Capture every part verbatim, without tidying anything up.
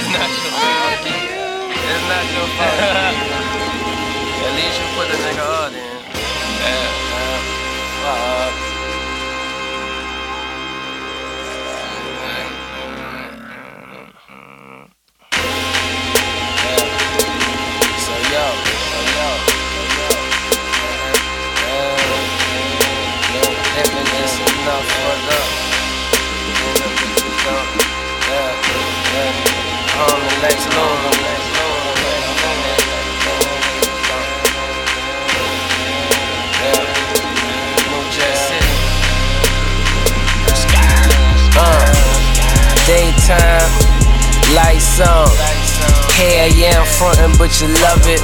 It's not your fault. It's not your fault. At least you put the nigga on in. Yeah, yeah. Uh, So yo, so yo, so yo. Living is enough for the. Yeah, yeah. On the next load, next load. Yeah, New Jersey City. Uh, daytime, lights on. Hell yeah, I'm frontin', but you love it.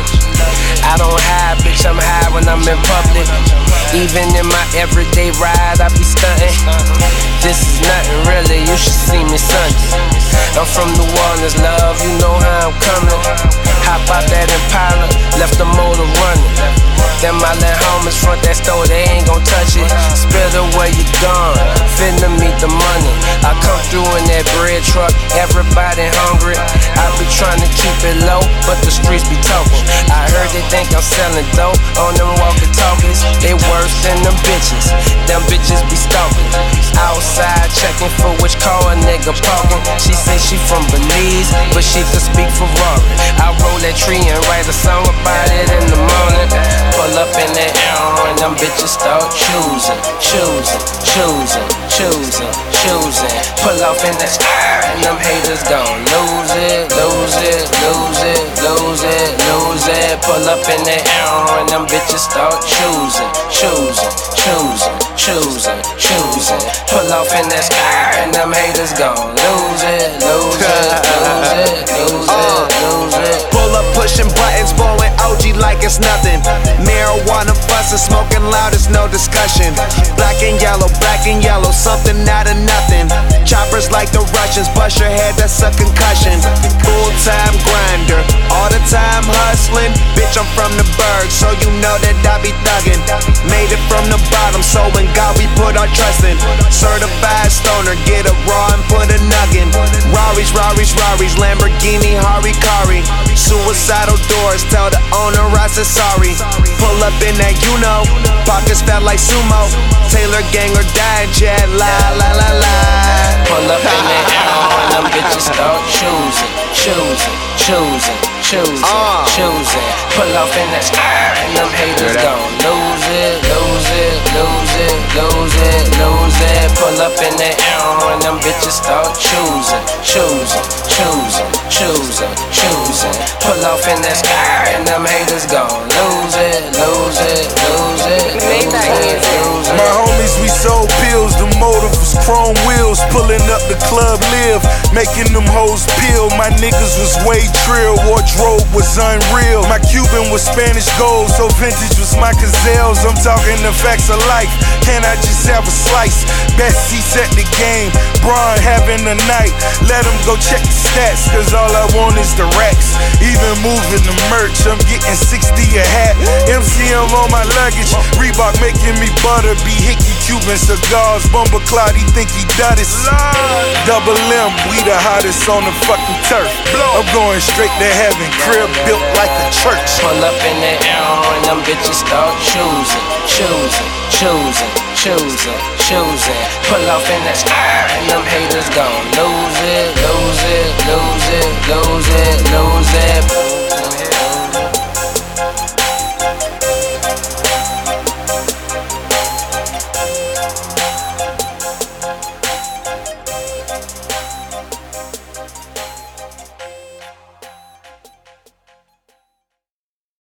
I don't hide, bitch, I'm high when I'm in public. Even in my everyday ride, I be stuntin'. This is nothing really, you should see me Sunday. I'm from New Orleans, love, you know how I'm coming. Hop out that Impala, left the motor running. Then my little homies front that store, they ain't gon' touch it. Spill the way you gone, finna meet the money. I come through in that bread truck, everybody hungry. I be trying to keep it low, but the streets be talking. I heard they think I'm selling dope on them walkie-talkies. They worse than them bitches, them bitches be stalking. Outside checking for which car a nigga parking. She say she from Belize, but she can speak Ferrari. I roll that tree and write a song about it in the morning. Pull up in that arrow and them bitches start choosing, choosing, choosing, choosing, choosing. Pull off in that sky and them haters gon' lose it, lose it, lose it, lose it, lose it. Pull up in that arrow and them bitches start choosing, choosing, choosing, choosing, choosing. Pull off in that sky and them haters gon' lose it, lose it, lose it, lose it, lose it. Pull up pushing buttons, blowing O G like it's nothing. Marijuana bustin', smoking loud, it's no discussion. Black and yellow, black and yellow, something out of nothing. Choppers like the Russians, bust your head, that's a concussion. Full time grinder, all the time hustling. Bitch, I'm from the Berg, so you know that I be thuggin'. Made it from the bottom, so in God we put our trust in. Certified stoner, get a raw and put a nuggin. Rari's, Rari's, Rari's, Lamborghini, Harikari. Suicidal doors, tell the owner I said sorry. Pull up in that, you know, pockets fat like sumo. Taylor gang or die, jet, la la la la. Pull up in that arrow and them bitches start choosing, choosing, choosing, choosing, uh. choosing. Pull off in that sky and them haters gon' lose it, lose it, lose it, lose it, lose it. Pull up in that arrow and them bitches start choosing, choosing, choosing, choosing, choosing. Pull off in that sky and them haters gon' lose it, lose it, lose it, lose it, lose it. My homies, we sold pills, the motive was chrome wheels. Pulling up the club live, making them hoes peel. My niggas was way trill, wardrobe was unreal. My Cuban was Spanish gold, so vintage was my gazelles. I'm talking the facts of life, can I just have a slice? Best seats at the game, Braun having the night. Let them go check the stats, cause all I want is the racks. Even moving the merch, I'm getting sixty a hat. M C M on my luggage, Reebok making me butter. Be hickey Cuban cigars, Bumba Cloud, he think he done it. Double M, we the hottest on the fucking turf. I'm going straight to heaven, crib built like a church. Pull up in that arrow and them bitches start choosing, choosing, choosing, choosing, choosing. Pull off in that sky and them haters gon' lose it, lose it.